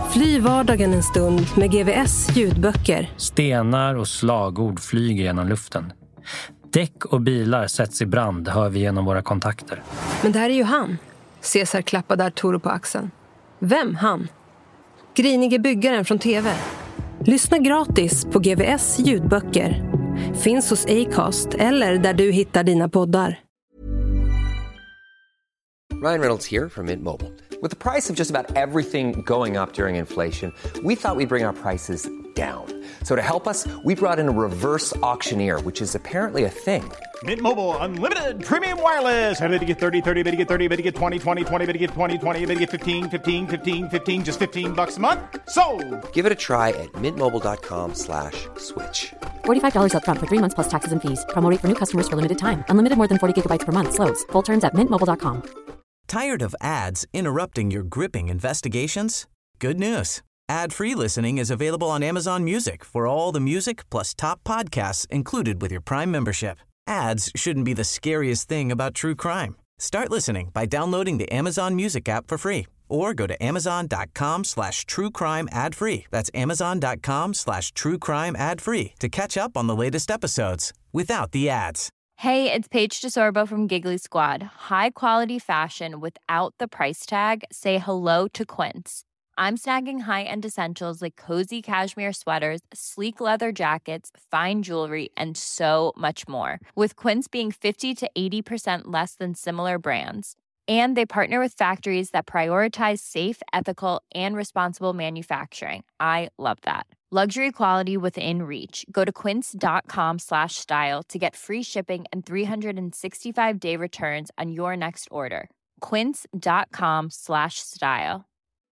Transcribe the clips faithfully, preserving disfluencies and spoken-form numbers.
Fly vardagen en stund med G V S ljudböcker. Stenar och slagord flyger genom luften. Däck och bilar sätts i brand, hör vi genom våra kontakter. Men det här är ju han. Cesar klappade Arturo på axeln. Vem han? Grinige byggaren från tv. Lyssna gratis på G V S ljudböcker. Finns hos Acast eller där du hittar dina poddar. Ryan Reynolds here from Mint Mobile. With the price of just about everything going up during inflation, we thought we'd bring our prices down. So to help us, we brought in a reverse auctioneer, which is apparently a thing. Mint Mobile Unlimited Premium Wireless. How to get thirty, thirty, how to get thirty, how to get twenty, twenty, twenty, how to get twenty, twenty, how to get fifteen, fifteen, fifteen, fifteen, just fifteen bucks a month? Sold! Give it a try at mintmobile.com slash switch. forty-five dollars up front for three months plus taxes and fees. Promo rate for new customers for limited time. Unlimited more than forty gigabytes per month. Slows full terms at mint mobile dot com. Tired of ads interrupting your gripping investigations? Good news. Ad-free listening is available on Amazon Music for all the music plus top podcasts included with your Prime membership. Ads shouldn't be the scariest thing about true crime. Start listening by downloading the Amazon Music app for free or go to amazon.com slash true crime ad free. That's amazon.com slash true crime ad free to catch up on the latest episodes without the ads. Hey, it's Paige DeSorbo from Giggly Squad. High quality fashion without the price tag. Say hello to Quince. I'm snagging high-end essentials like cozy cashmere sweaters, sleek leather jackets, fine jewelry, and so much more. With Quince being fifty to eighty percent less than similar brands. And they partner with factories that prioritize safe, ethical, and responsible manufacturing. I love that. Luxury quality within reach. Go to quince.com slash style to get free shipping and three sixty-five day returns on your next order. Quince.com slash style.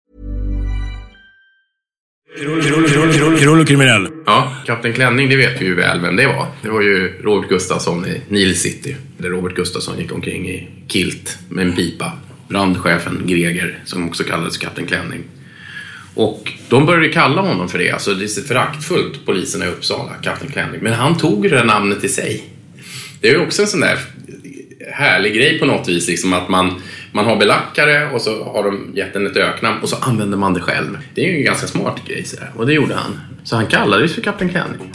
Krull och kriminell. Ja, Kapten Klänning, det vet vi ju väl vem det var. Det var ju Robert Gustafsson i Nile City. Där Robert Gustafsson gick omkring i kilt med en pipa. Brandchefen Greger, som också kallades Kapten Klänning. Och de började kalla honom för det. Alltså det är så föraktfullt, poliserna i Uppsala, Kapten Klänning. Men han tog det där namnet i sig. Det är ju också en sån där härlig grej på något vis. Liksom att man, man har belackare och så har de gett den ett öknamn och så använder man det själv. Det är ju en ganska smart grej så där. Och det gjorde han. Så han kallades för Kapten Klänning.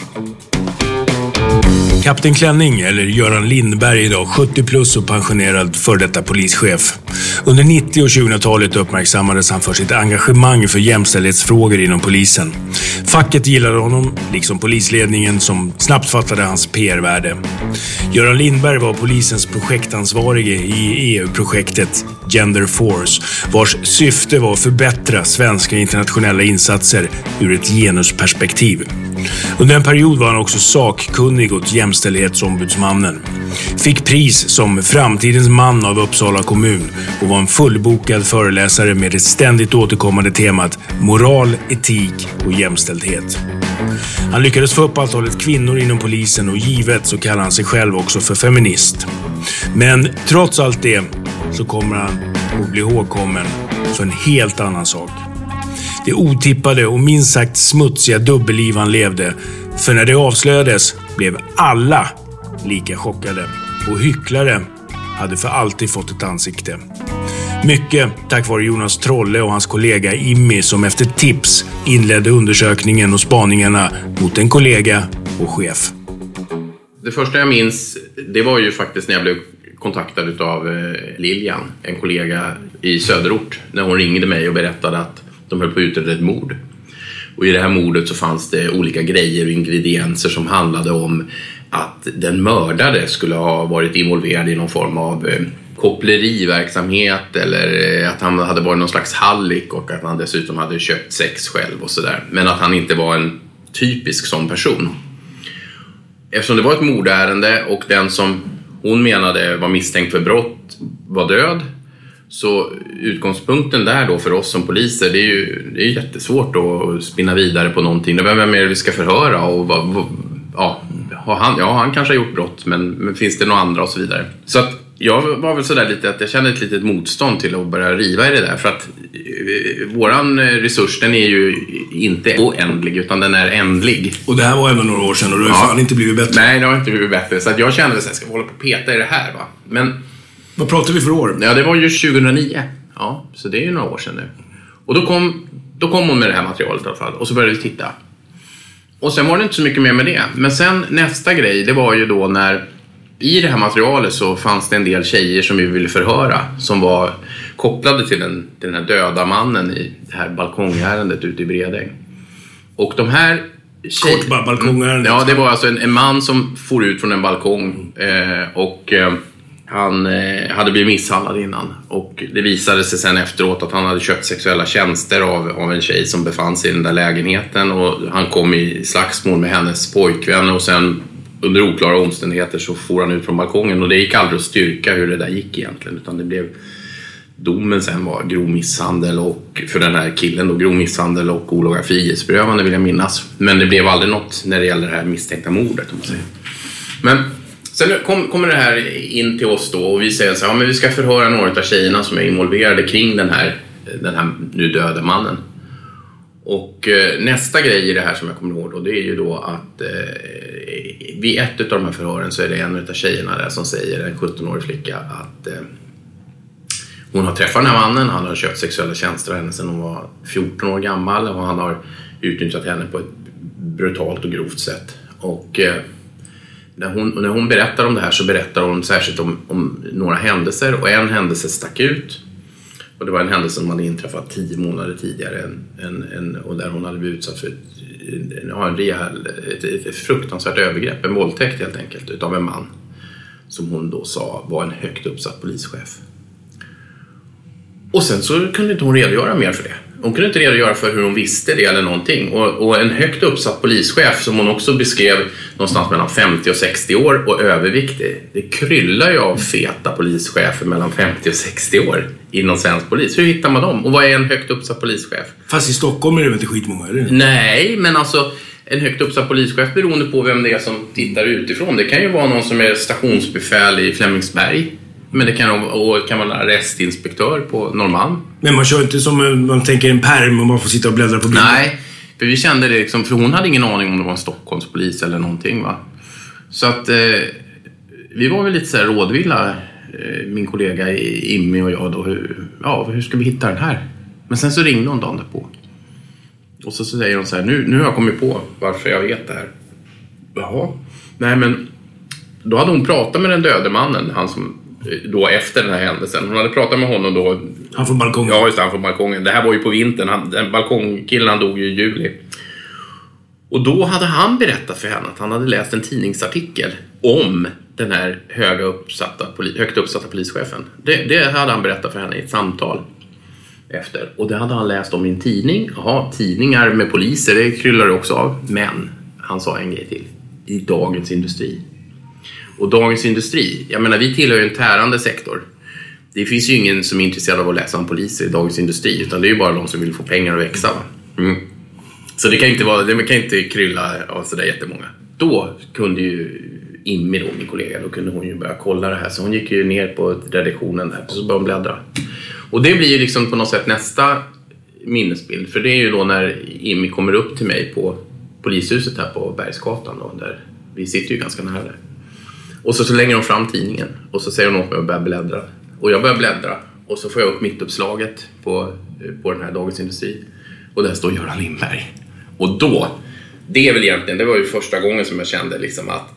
Kapten Klänning, eller Göran Lindberg idag, sjuttio plus och pensionerad för detta polischef. Under nittio- och tjugohundratalet uppmärksammades han för sitt engagemang för jämställdhetsfrågor inom polisen. Facket gillade honom, liksom polisledningen som snabbt fattade hans P R-värde. Göran Lindberg var polisens projektansvarige i E U-projektet Gender Force, vars syfte var att förbättra svenska internationella insatser ur ett genusperspektiv. Under en period var han också sakkunnig åt jämställdhetsombudsmannen. Fick pris som framtidens man av Uppsala kommun och var en fullbokad föreläsare med det ständigt återkommande temat moral, etik och jämställdhet. Han lyckades få upp antalet kvinnor inom polisen och givet så kallar han sig själv också för feminist. Men trots allt det så kommer han att bli ihågkommen för en helt annan sak. Det otippade och minst sagt smutsiga dubbelliv han levde. För när det avslöjades blev alla lika chockade. Och hycklare hade för alltid fått ett ansikte. Mycket tack vare Jonas Trolle och hans kollega Immi som efter tips inledde undersökningen och spaningarna mot en kollega och chef. Det första jag minns, det var ju faktiskt när jag blev kontaktad av Lilian, en kollega i Söderort. När hon ringde mig och berättade att de höll på att utreda ett mord. Och i det här mordet så fanns det olika grejer och ingredienser som handlade om att den mördade skulle ha varit involverad i någon form av eh, koppleriverksamhet eller eh, att han hade varit någon slags hallick och att han dessutom hade köpt sex själv och sådär. Men att han inte var en typisk sån person. Eftersom det var ett mordärende och den som hon menade var misstänkt för brott var död. Så utgångspunkten där då för oss som poliser, det är ju det är jättesvårt att spinna vidare på någonting. Det är vem är det vi ska förhöra och vad, vad, ja, har han, ja, han kanske har gjort brott men, men finns det några andra och så vidare. Så att jag var väl sådär lite att jag kände ett litet motstånd till att börja riva i det där. För att eh, våran resurs, den är ju inte oändlig utan den är ändlig. Och det här var ändå några år sedan och det har ja. fan inte blivit bättre. Nej, det har inte blivit bättre. Så att jag kände att jag ska hålla på och peta i det här va. Men vad pratar vi för år? Ja, det var ju tjugohundranio. Ja, så det är ju några år sedan nu. Och då kom Då kom hon med det här materialet i alla fall och så började vi titta. Och sen var det inte så mycket mer med det. Men sen nästa grej, det var ju då när i det här materialet så fanns det en del tjejer som vi ville förhöra som var kopplade till den, till den här döda mannen i det här balkongärendet ute i Bredäng. Och de här tjejer... Kort bara balkongärendet. Ja, det var alltså en, en man som for ut från en balkong eh, och eh, han eh, hade blivit misshandlad innan. Och det visade sig sen efteråt att han hade köpt sexuella tjänster av, av en tjej som befann sig i den där lägenheten. Och han kom i slagsmål med hennes pojkvän och sen under oklara omständigheter så for han ut från balkongen. Och det gick aldrig att styrka hur det där gick egentligen, utan det blev... Domen sen var grov misshandel och för den här killen då grov misshandel och olaga frihetsberövande vill jag minnas. Men det blev aldrig något när det gäller det här misstänkta mordet om man säger. Men sen kom, kommer det här in till oss då och vi säger så här, ja, men vi ska förhöra några av tjejerna som är involverade kring den här, den här nu döda mannen. Och eh, nästa grej i det här som jag kommer ihåg då, det är ju då att eh, vid ett av de här förhören så är det en av tjejerna där som säger, en sjutton-årig flicka, att eh, hon har träffat den här mannen, han har köpt sexuella tjänster av henne sedan hon var fjorton år gammal och han har utnyttjat henne på ett brutalt och grovt sätt. Och eh, när, hon, när hon berättar om det här så berättar hon särskilt om, om några händelser och en händelse stack ut. Och det var en händelse som hade inträffat tio månader tidigare en, en, en, och där hon hade blivit utsatt för ett, en, en rejäl, ett, ett, ett fruktansvärt övergrepp, en våldtäkt helt enkelt, utav en man som hon då sa var en högt uppsatt polischef. Och sen så kunde inte hon redogöra mer för det. Hon kunde inte redogöra för hur hon visste det eller någonting. Och, och en högt uppsatt polischef som hon också beskrev någonstans mellan femtio och sextio år och överviktig. Det kryllar ju av feta polischefer mellan femtio och sextio år inom svensk polis. Hur hittar man dem? Och vad är en högt uppsatt polischef? Fast i Stockholm är det väl inte skitmånga, är det? Nej, men alltså en högt uppsatt polischef beroende på vem det är som tittar utifrån. Det kan ju vara någon som är stationsbefäl i Flemingsberg. Men det kan, och kan vara arrestinspektör på Norrmalm. Men man kör inte som man tänker en perm och man får sitta och bläddra på bilden. Nej, för vi kände det liksom, för hon hade ingen aning om det var en Stockholmspolis eller någonting, va. Så att eh, vi var väl lite så här rådvilla, eh, min kollega Immi och jag då, hur, ja, hur ska vi hitta den här? Men sen så ringde hon dagen därpå. Och så, så säger hon så här, nu, nu har jag kommit på varför jag vet det här. Jaha, nej men då hade hon pratat med den döde mannen, han som då efter den här händelsen. Hon hade pratat med honom då. Han från balkongen. Ja, just det, han från balkongen. Det här var ju på vintern. Han, den balkongkillen, han dog ju i juli. Och då hade han berättat för henne att han hade läst en tidningsartikel om den här höga uppsatta, högt uppsatta polischefen. Det, det hade han berättat för henne i ett samtal efter. Och det hade han läst om i en tidning. Jaha, tidningar med poliser, det kryllar det också av. Men han sa en grej till. I Dagens Industri. Och Dagens Industri, jag menar, vi tillhör ju en tärande sektor. Det finns ju ingen som är intresserad av att läsa om poliser i Dagens Industri, utan det är ju bara de som vill få pengar att växa. Mm. Så det kan inte vara, det kan inte krylla av sådär jättemånga. Då kunde ju Immi då, min kollega, då kunde hon ju börja kolla det här. Så hon gick ju ner på redaktionen där, så började hon bläddra. Och det blir ju liksom på något sätt nästa minnesbild. För det är ju då när Immi kommer upp till mig på polishuset här på Bergsgatan då, där vi sitter ju ganska nära där. Och så, så lägger hon fram tidningen och så säger hon åt mig att börja bläddra. Och jag börjar bläddra och så får jag upp mittuppslaget på, på den här Dagens Industri. Och där står Göran Lindberg. Och då, det är väl egentligen, det var ju första gången som jag kände liksom att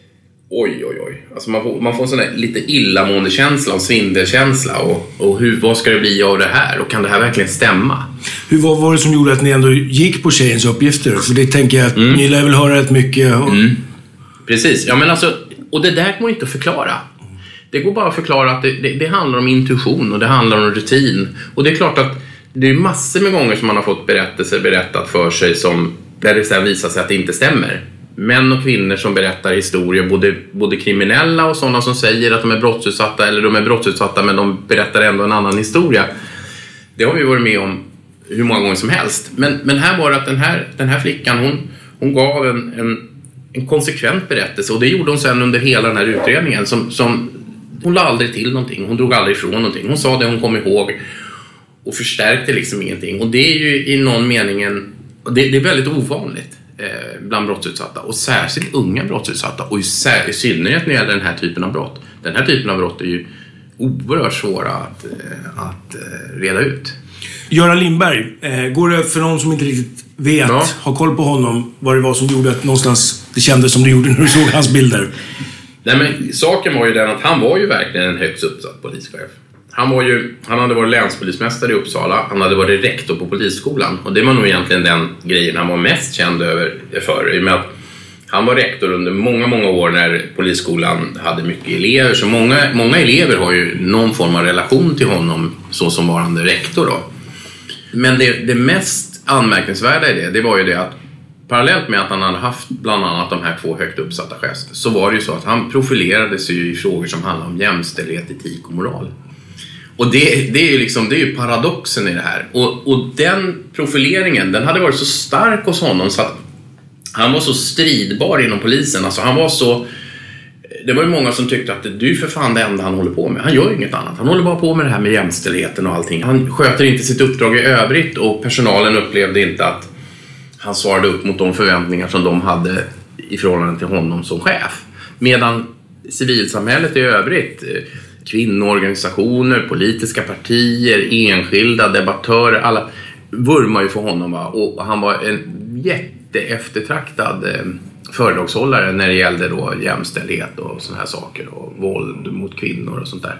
oj, oj, oj. Alltså man får, man får en sån där lite illamående känsla, en svindelkänsla. Och, och hur, vad ska det bli av det här? Och kan det här verkligen stämma? Hur var, var det som gjorde att ni ändå gick på tjejens uppgifter? För det tänker jag att mm. ni lär väl höra rätt mycket. Och... Mm. Precis, ja men alltså, och det där går inte att förklara. Det går bara att förklara att det, det, det handlar om intuition och det handlar om rutin. Och det är klart att det är massor med gånger som man har fått berättelser berättat för sig som, där det sen visar sig att det inte stämmer. Män och kvinnor som berättar historier, både, både kriminella och sådana som säger att de är brottsutsatta, eller de är brottsutsatta men de berättar ändå en annan historia. Det har vi varit med om hur många gånger som helst. Men, men här var det att den här, den här flickan, hon, hon gav en, en, en konsekvent berättelse, och det gjorde hon sen under hela den här utredningen. Som, som, hon la aldrig till någonting, hon drog aldrig ifrån någonting. Hon sa det hon kom ihåg och förstärkte liksom ingenting. Och det är ju i någon mening en, det, det är väldigt ovanligt eh, bland brottsutsatta, och särskilt unga brottsutsatta, och i, i synnerhet när det gäller den här typen av brott. Den här typen av brott är ju oerhört svåra att, att reda ut. Göran Lindberg, eh, går det för någon som inte riktigt vet, ja. har koll på honom, vad det var som gjorde att någonstans det kändes som det gjorde när du såg hans bilder? Nej, men saken var ju den att han var ju verkligen en högst uppsatt polischef. Han, var ju, han hade varit länspolismästare i Uppsala, han hade varit rektor på polisskolan. Och det var nog egentligen den grejen han var mest känd över för. I och med att han var rektor under många, många år när polisskolan hade mycket elever. Så många, många elever har ju någon form av relation till honom så som varande rektor då. Men det, det mest anmärkningsvärda i det, det var ju det att parallellt med att han hade haft bland annat de här två högt uppsatta chefer, så var det ju så att han profilerade sig i frågor som handlar om jämställdhet, etik och moral. Och det, det är ju liksom, det är ju paradoxen i det här. Och, och den profileringen, den hade varit så stark hos honom så att han var så stridbar inom polisen. Alltså han var så... Det var ju många som tyckte att det är för fan det enda han håller på med. Han gör inget annat. Han håller bara på med det här med jämställdheten och allting. Han sköter inte sitt uppdrag i övrigt och personalen upplevde inte att han svarade upp mot de förväntningar som de hade i förhållande till honom som chef. Medan civilsamhället i övrigt, kvinnoorganisationer, politiska partier, enskilda, debattörer, alla vurmar ju för honom. Va? Och han var en jätteeftertraktad föredragshållare när det gällde då jämställdhet och såna här saker och våld mot kvinnor och sånt där.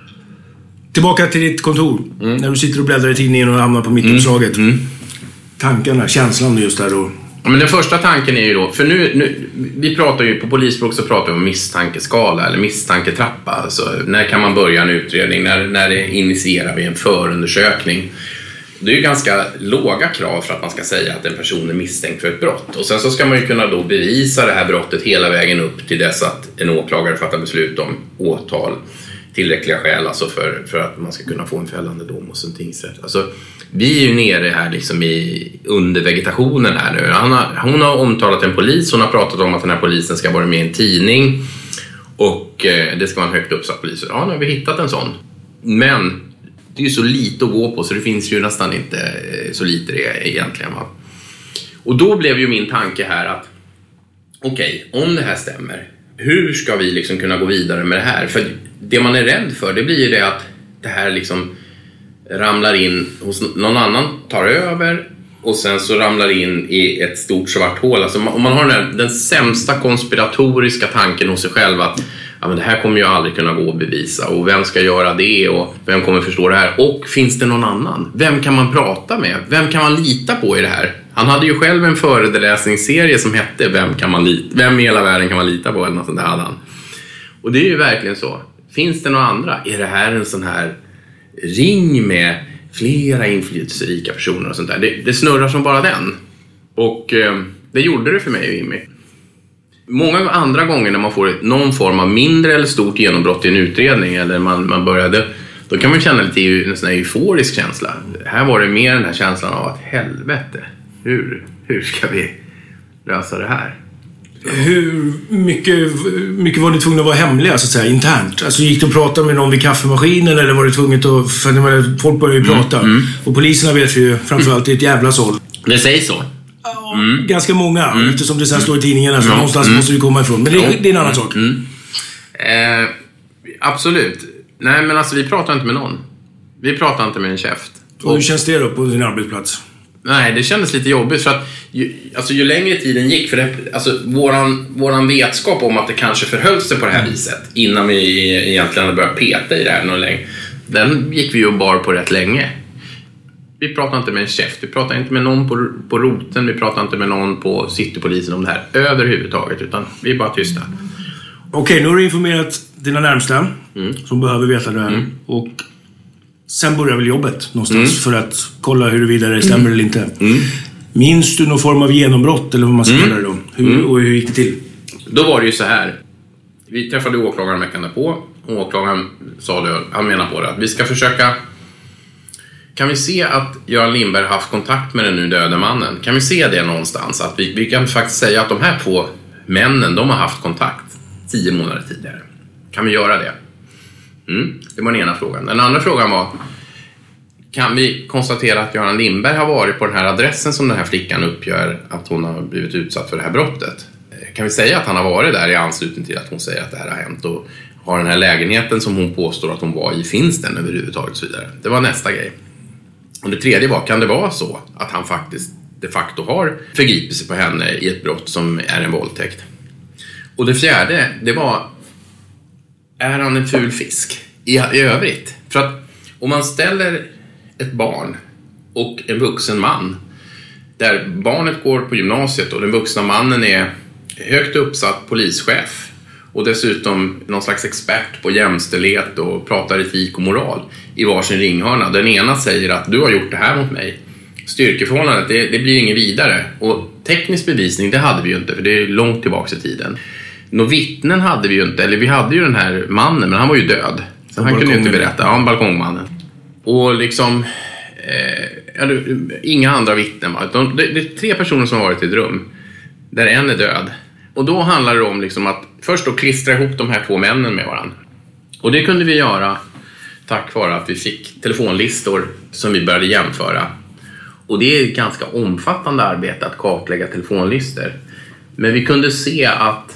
Tillbaka till ditt kontor. Mm. När du sitter och bläddrar i tidningen och hamnar på mittuppslaget. Mm. Mm. Tankarna, känslan just där då. Ja, men den första tanken är ju då, för nu, nu vi pratar ju på polisspråk så pratar vi om misstankeskala eller misstanketrappa. Alltså när kan man börja en utredning? När, när det initierar vi en förundersökning? Det är ju ganska låga krav för att man ska säga att en person är misstänkt för ett brott. Och sen så ska man ju kunna då bevisa det här brottet hela vägen upp till dess att en åklagare fattar beslut om åtal, tillräckliga skäl alltså för, för att man ska kunna få en fällande dom hos en tingsrätt. Alltså, vi är ju nere här liksom i under vegetationen här nu. Han har, hon har omtalat en polis, hon har pratat om att den här polisen ska vara med i en tidning och eh, det ska vara en högt uppsatt polis. Ja, nu har vi hittat en sån. Men det är ju så lite att gå på så det finns ju nästan inte så lite det egentligen. Va? Och då blev ju min tanke här att okej, okay, om det här stämmer, hur ska vi liksom kunna gå vidare med det här? För det man är rädd för, det blir ju det att det här liksom ramlar in hos någon annan, tar över och sen så ramlar in i ett stort svart hål. Alltså om man har den, här, den sämsta konspiratoriska tanken hos sig själv att ja, men det här kommer jag aldrig kunna gå och bevisa och vem ska göra det och vem kommer förstå det här och finns det någon annan? Vem kan man prata med? Vem kan man lita på i det här? Han hade ju själv en föreläsningsserie som hette Vem kan man lita? Vem i hela världen kan man lita på? Eller något sånt där hade han. Och det är ju verkligen så. Finns det några andra? Är det här en sån här ring med flera inflytelserika personer och sånt där? Det, det snurrar som bara den. Och eh, det gjorde det för mig och Jimmy. Många andra gånger när man får någon form av mindre eller stort genombrott i en utredning eller man, man började, då kan man känna lite en sån här euforisk känsla. Här var det mer den här känslan av att helvete, hur, hur ska vi lösa det här? Hur mycket, mycket var ni tvungna att vara hemliga så att säga, internt? Alltså gick du och pratade med någon vid kaffemaskinen eller var det tvunget att, för folk började ju prata mm, mm. och poliserna vet ju framförallt i ett jävla såll. Det säger så. Mm. Ganska många, mm. eftersom det så här står i tidningarna så mm. någonstans mm. måste det komma ifrån. Men det, det är en annan sak. Mm. Eh, absolut. Nej, men alltså vi pratar inte med någon. Vi pratar inte med en käft. Och hur känns det då på din arbetsplats? Nej, det kändes lite jobbigt för att ju, alltså, ju längre tiden gick för det, alltså, våran, våran vetskap om att det kanske förhöll sig på det här viset innan vi egentligen började peta i det här någon längre, den gick vi ju bar på rätt länge. Vi pratar inte med en chef, vi pratar inte med någon på, på roten, vi pratar inte med någon på citypolisen om det här överhuvudtaget, utan vi är bara tysta. Okej, nu har du informerat dina närmsta mm. som behöver veta det här. Mm. Och sen börjar väl jobbet någonstans mm. för att kolla huruvida det stämmer mm. eller inte. Mm. Minns du någon form av genombrott eller vad man ska mm. kalla det då? Hur, mm. Och hur gick det till? Då var det ju så här. Vi träffade åklagaren veckan därpå. Och åklagaren sa det, han menar på det, att vi ska försöka... Kan vi se att Göran Lindberg har haft kontakt med den nu döda mannen? Kan vi se det någonstans? Att vi, vi kan faktiskt säga att de här två männen, de har haft kontakt tio månader tidigare. Kan vi göra det? Mm, det var den ena frågan. Den andra frågan var, kan vi konstatera att Göran Lindberg har varit på den här adressen som den här flickan uppgör att hon har blivit utsatt för det här brottet? Kan vi säga att han har varit där i anslutning till att hon säger att det här har hänt och har den här lägenheten som hon påstår att hon var i, finns den överhuvudtaget och så vidare? Det var nästa grej. Och det tredje var, kan det vara så att han faktiskt de facto har förgripit sig på henne i ett brott som är en våldtäkt? Och det fjärde, det var, är han en ful fisk i, i övrigt? För att om man ställer ett barn och en vuxen man, där barnet går på gymnasiet och den vuxna mannen är högt uppsatt polischef och dessutom någon slags expert på jämställdhet och pratar etik och moral i varsin ringhörna. Den ena säger att du har gjort det här mot mig. Styrkeförhållandet, det, det blir ingen vidare. Och teknisk bevisning, det hade vi ju inte, för det är långt tillbaka i tiden. Några vittnen hade vi ju inte, eller vi hade ju den här mannen, men han var ju död. Så han kunde ju inte berätta, ja, balkongmannen. Och liksom, eh, ja, det, inga andra vittnen. De, det, det är tre personer som har varit i ett rum, där en är död. Och då handlar det om liksom att först då klistra ihop de här två männen med varandra. Och det kunde vi göra tack vare att vi fick telefonlistor som vi började jämföra. Och det är ett ganska omfattande arbete att kartlägga telefonlistor. Men vi kunde se att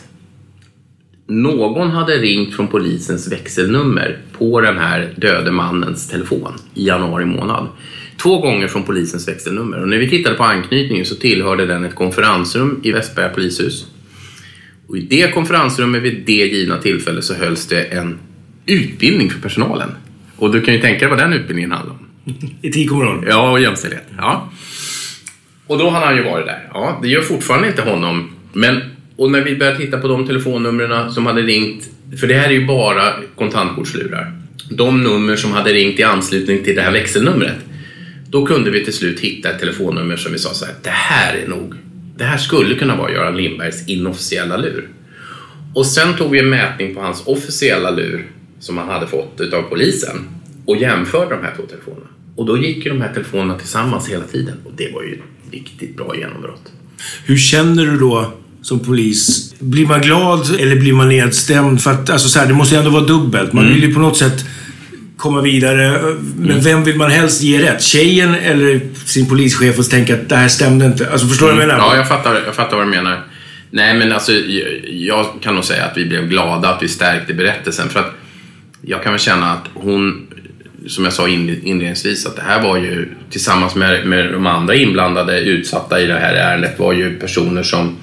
någon hade ringt från polisens växelnummer på den här döde mannens telefon i januari månad. Två gånger från polisens växelnummer. Och när vi tittade på anknytningen så tillhörde den ett konferensrum i Västberga polishus. Och i det konferensrummet vid det givna tillfälle så hölls det en utbildning för personalen. Och du kan ju tänka dig vad den utbildningen handlar om. Etik och moral. Ja, och jämställdhet. Ja. Och då hade han ju varit där. Ja, det gör fortfarande inte honom. Men, och när vi började titta på de telefonnumren som hade ringt, för det här är ju bara kontantkortslurar. De nummer som hade ringt i anslutning till det här växelnumret. Då kunde vi till slut hitta ett telefonnummer som vi sa så här, det här är nog, det här skulle kunna vara Göran Lindbergs inofficiella lur. Och sen tog vi en mätning på hans officiella lur som han hade fått av polisen och jämförde de här två telefonerna. Och då gick ju de här telefonerna tillsammans hela tiden. Och det var ju ett riktigt bra genombrott. Hur känner du då som polis? Blir man glad eller blir man nedstämd? För att alltså så här, det måste ju ändå vara dubbelt. Man mm. vill ju på något sätt komma vidare. Men mm. vem vill man helst ge rätt? Tjejen eller sin polischef och tänka att det här stämde inte? Alltså förstår du mm. vad jag menar? Ja, jag fattar, jag fattar vad du menar. Nej, men alltså jag, jag kan nog säga att vi blev glada att vi stärkte berättelsen. För att jag kan väl känna att hon, som jag sa inledningsvis, att det här var ju tillsammans med, med de andra inblandade utsatta i det här ärendet var ju personer som,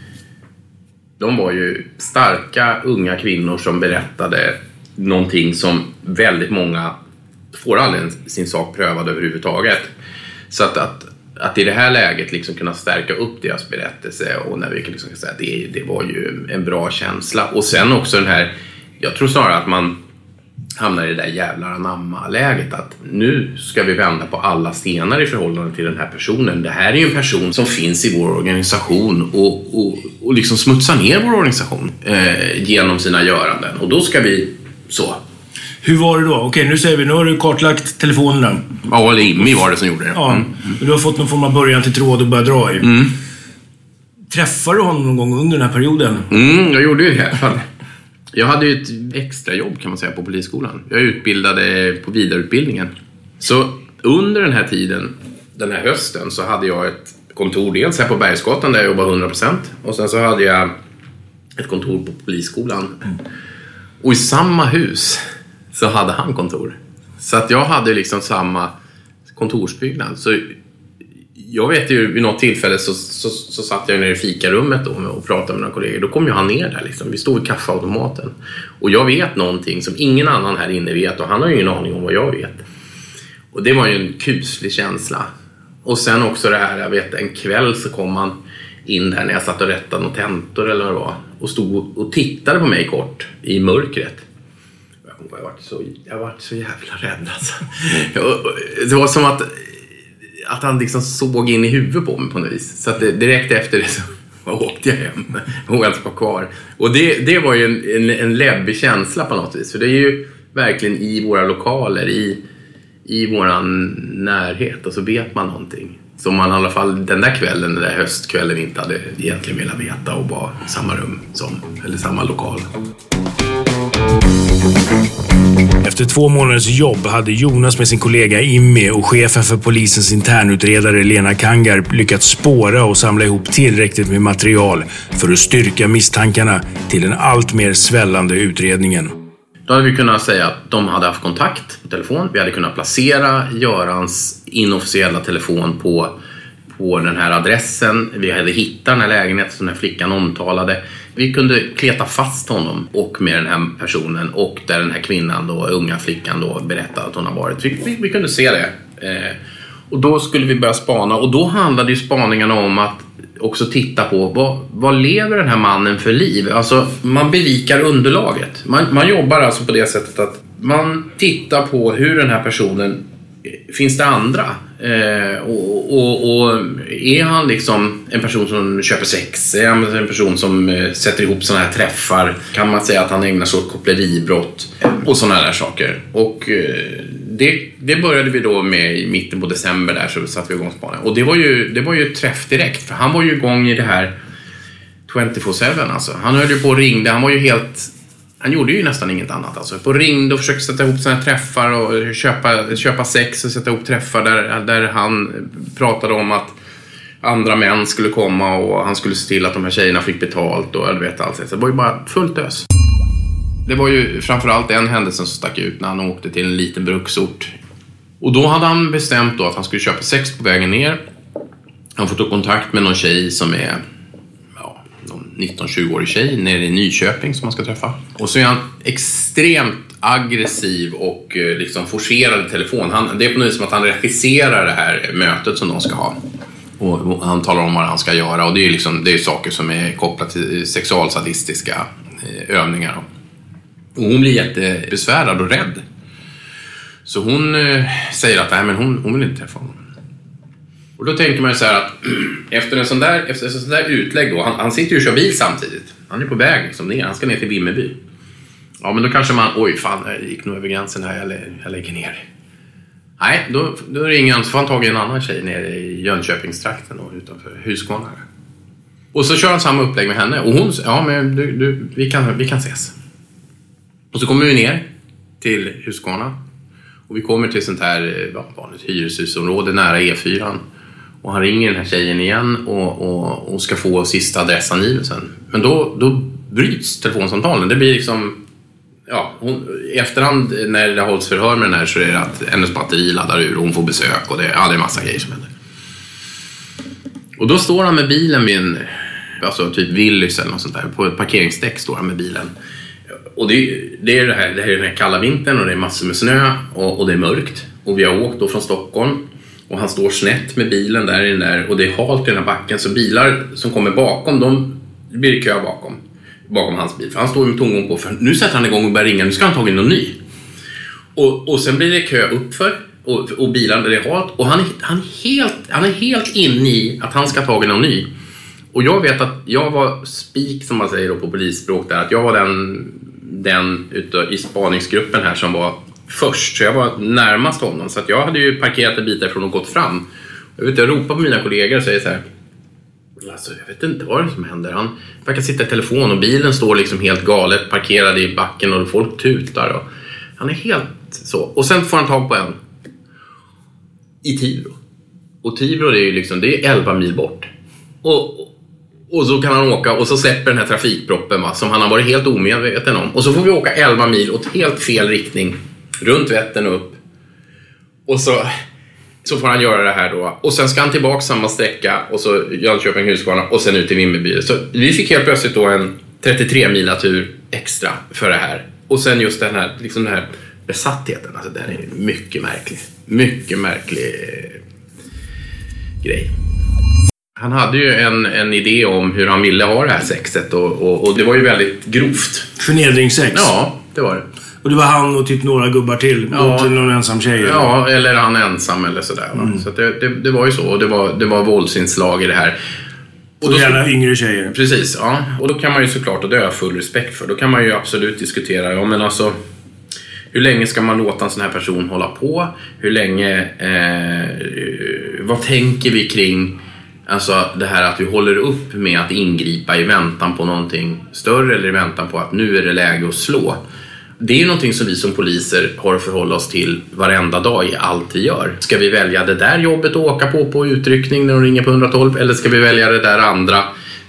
de var ju starka unga kvinnor som berättade någonting som väldigt många får aldrig sin sak prövad överhuvudtaget. Så att, att, att i det här läget liksom kunna stärka upp deras berättelse och när vi kan liksom säga att det, det var ju en bra känsla. Och sen också den här, jag tror snarare att man hamnar i det där jävla anamma-läget att nu ska vi vända på alla stenar i förhållande till den här personen. Det här är ju en person som finns i vår organisation och, och, och liksom smutsar ner vår organisation eh, genom sina göranden. Och då ska vi så. Hur var det då? Okej, nu säger vi, nu har du kartlagt telefonerna. Ja, eller Immi var det som gjorde det. Ja, mm. Du har fått någon form av början till tråd och börja dra i. Mm. Träffade du honom någon gång under den här perioden? Mm, jag gjorde ju det i alla fall. Jag hade ju ett extra jobb kan man säga på polisskolan. Jag utbildade på vidareutbildningen. Så under den här tiden, den här hösten, så hade jag ett kontor dels här på Bergsgatan där jag jobbade hundra procent. Och sen så hade jag ett kontor på polisskolan. Mm. Och i samma hus så hade han kontor. Så att jag hade liksom samma kontorsbyggnad. Så jag vet ju vid något tillfälle så, så, så satt jag nere i fikarummet då och pratade med några kollegor. Då kom ju han ner där liksom. Vi stod i kaffeautomaten. Och jag vet någonting som ingen annan här inne vet. Och han har ju ingen aning om vad jag vet. Och det var ju en kuslig känsla. Och sen också det här, jag vet en kväll så kom han in där när jag satt och rättade något tentor eller vad det var. Och stod och tittade på mig kort i mörkret. Jag var så, jag var så jävla rädd alltså. Det var som att att han liksom såg in i huvudet på mig på något vis. Så att det, direkt efter det så åkte jag hem och jag var kvar. Och det, det var ju en, en, en läbbig känsla på något vis. För det är ju verkligen i våra lokaler, i, i våran närhet. Och så vet man någonting. Som man i alla fall den där kvällen, den där höstkvällen inte hade egentligen velat veta och var i samma rum som, eller samma lokal. Efter två månaders jobb hade Jonas med sin kollega Immi och chefen för polisens internutredare Lena Kangar lyckats spåra och samla ihop tillräckligt med material för att styrka misstankarna till den allt mer svällande utredningen. Då hade vi kunnat säga att de hade haft kontakt på telefon. Vi hade kunnat placera Görans inofficiella telefon på, på den här adressen. Vi hade hittat den här lägenheten som den här flickan omtalade. Vi kunde kleta fast honom och med den här personen, och där den här kvinnan då, unga flickan då, berättade att hon har varit. Vi, vi, vi kunde se det. Eh, och då skulle vi börja spana, och då handlade ju spaningarna om att också titta på vad, vad lever den här mannen för liv. Alltså man berikar underlaget. Man, man jobbar alltså på det sättet att man tittar på hur den här personen, finns det andra? Eh, och, och, och är han liksom en person som köper sex? Är han en person som eh, sätter ihop såna här träffar? Kan man säga att han ägnar sig åt koppleribrott och såna där saker? Och eh, det, det började vi då med i mitten på december där, så satte vi igång spaningen. Och det var ju, det var ju träff direkt, för han var ju igång i det här tjugofyra sju alltså. Han höll ju på och ringde, han var ju helt... Han gjorde ju nästan inget annat alltså. På ringde och försökte sätta ihop såna här träffar och köpa, köpa sex och sätta ihop träffar där, där han pratade om att andra män skulle komma och han skulle se till att de här tjejerna fick betalt och jag vet allt. Så det var ju bara fullt ös. Det var ju framförallt en händelse som stack ut när han åkte till en liten bruksort. Och då hade han bestämt då att han skulle köpa sex på vägen ner. Han får ta kontakt med någon tjej som är nitton tjugo-årig tjej nere i Nyköping som man ska träffa. Och så är han extremt aggressiv och liksom forcerad i telefon. Han, det är på något som att han regisserar det här mötet som de ska ha. Och han talar om vad han ska göra. Och det är liksom, det är saker som är kopplat till sexualsadistiska övningar. Och hon blir jättebesvärad och rädd. Så hon säger att nej, men hon, hon vill inte träffa honom. Och då tänker man ju så här att efter en sån där, efter en sån där utlägg då, han, han sitter ju och kör bil samtidigt. Han är på väg liksom ner, han ska ner till Vimmerby. Ja, men då kanske man, oj fan, jag gick nog över gränsen här, jag, lä, jag lägger ner. Nej, då, då ringer han, så får han tag i en annan tjej nere i Jönköpingstrakten och utanför Huskvarna. Och så kör han samma upplägg med henne. Och hon säger, ja men du, du, vi, kan, vi kan ses. Och så kommer vi ner till Huskvarna. Och vi kommer till sånt här vanligt hyreshusområde nära E fyra. Och han ringer den här tjejen igen och, och, och ska få sista adressangivelsen. Men då, då bryts telefonsamtalen. Det blir liksom... Ja, hon, i efterhand när det hålls förhör med den här så är det att hennes batteri laddar ur och hon får besök. Och det, ja, det är en massa grejer som händer. Och då står han med bilen vid en... Alltså typ Willys eller något sånt där. På ett parkeringsdäck står han med bilen. Och det, det, är det, här, det här är den här kalla vintern och det är massor med snö och, och det är mörkt. Och vi har åkt då från Stockholm. Och han står snett med bilen där i den där. Och det är halt i den här backen. Så bilar som kommer bakom, de det blir kö bakom. Bakom hans bil. För han står med tongång på. För nu sätter han igång och börjar ringa. Nu ska han ta in någon ny. Och, och sen blir det kö uppför. Och, och bilen där det är halt. Och han är, han, är helt, han är helt inne i att han ska ta in någon ny. Och jag vet att jag var spik, som man säger då på polisspråk där. Att jag var den, den ute i spaningsgruppen här som var först. Så jag var närmast honom. Så att jag hade ju parkerat en bit därifrån och gått fram. Jag vet, jag ropar på mina kollegor och säger så här. Alltså, jag vet inte vad det är som händer. Han verkar sitta i telefon och bilen står liksom helt galet parkerad i backen och folk tutar. Och han är helt så. Och sen får han tag på en i Tibro. Och Tibro är ju liksom, det är elva mil bort. Och, och så kan han åka och så släpper den här trafikproppen va, som han har varit helt omedveten om. Och så får vi åka elva mil åt helt fel riktning. Runt Vättern och upp. Och så... Så får han göra det här då. Och sen ska han tillbaka samma sträcka. Och så Jönköping, Huskvarna. Och sen ut till Vimmerby. Så vi fick helt plötsligt då en trettiotre milatur extra för det här. Och sen just den här, liksom den här besattheten. Alltså den är mycket märklig. Mycket märklig eh, grej. Han hade ju en, en idé om hur han ville ha det här sexet. Och, och, och det var ju väldigt grovt. Förnedringssex? Ja, det var det. Och det var han och typ några gubbar till. Ja. Och någon ensam tjej. Eller? Ja, eller han ensam eller sådär. Mm. Så att det, det, det var ju så. Och det var, det var våldsinslag i det här. Och då, gärna yngre tjejer. Precis, ja. Och då kan man ju såklart, och det har jag full respekt för. Då kan man ju absolut diskutera. Ja, men alltså... Hur länge ska man låta en sån här person hålla på? Hur länge... Eh, vad tänker vi kring... Alltså det här att vi håller upp med att ingripa i väntan på någonting större. Eller i väntan på att nu är det läge att slå. Det är ju någonting som vi som poliser har att förhålla oss till varenda dag i allt vi gör. Ska vi välja det där jobbet att åka på på utryckning när de ringer på ett ett två? Eller ska vi välja det där andra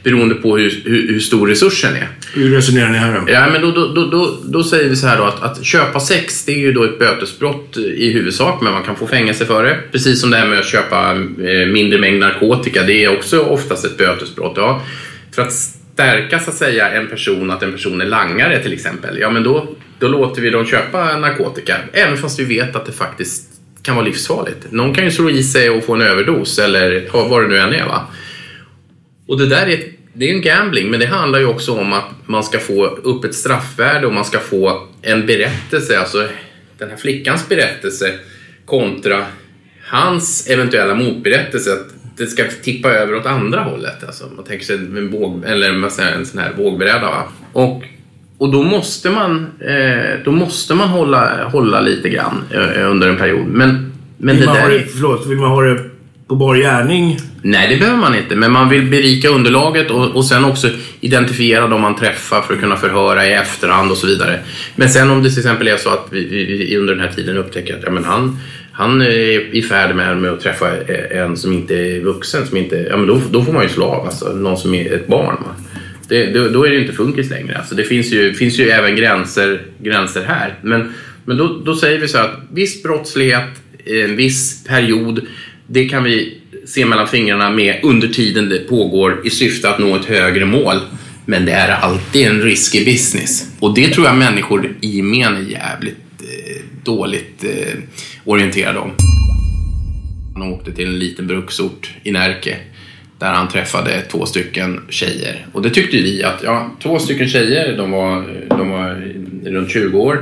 beroende på hur, hur, hur stor resursen är. Hur resonerar ni här då? Ja, men då, då, då, då, då säger vi så här då att, att köpa sex, det är ju då ett bötesbrott i huvudsak, men man kan få fängelse för det. Precis som det här med att köpa eh, mindre mängd narkotika, det är också oftast ett bötesbrott. Ja. För att stärka så att säga en person, att en person är langare till exempel, ja men då, då låter vi dem köpa narkotika, även fast vi vet att det faktiskt kan vara livsfarligt. Någon kan ju slå i sig och få en överdos eller vad det nu än är, va? Och det där är, det är en gambling, men det handlar ju också om att man ska få upp ett straffvärde och man ska få en berättelse, alltså den här flickans berättelse kontra hans eventuella motberättelse, att det ska tippa över åt andra hållet. Alltså man tänker sig en våg, eller en sån här vågbräda, va? Och Och då måste man, eh, då måste man hålla, hålla lite grann eh, under en period. Men, men vill, det man där... ha det, förlåt, vill man ha det på bar gärning? Nej, det behöver man inte. Men man vill berika underlaget och, och sen också identifiera dem man träffar för att kunna förhöra i efterhand och så vidare. Men sen om det till exempel är så att vi, vi under den här tiden upptäcker att ja, men han, han är i färd med, med att träffa en som inte är vuxen, som inte, ja, men då, då får man ju slå av, alltså, någon som är ett barn, va? Det, då, då är det inte funkis längre. Alltså det finns ju, finns ju även gränser, gränser här. Men, men då, då säger vi så att viss brottslighet, en viss period, det kan vi se mellan fingrarna med under tiden det pågår i syfte att nå ett högre mål. Men det är alltid en risky business. Och det tror jag människor i gemen är jävligt eh, dåligt eh, orienterade om. Han åkte till en liten bruksort i Närke, där han träffade två stycken tjejer. Och det tyckte vi att, ja, två stycken tjejer, de var, de var runt tjugo år.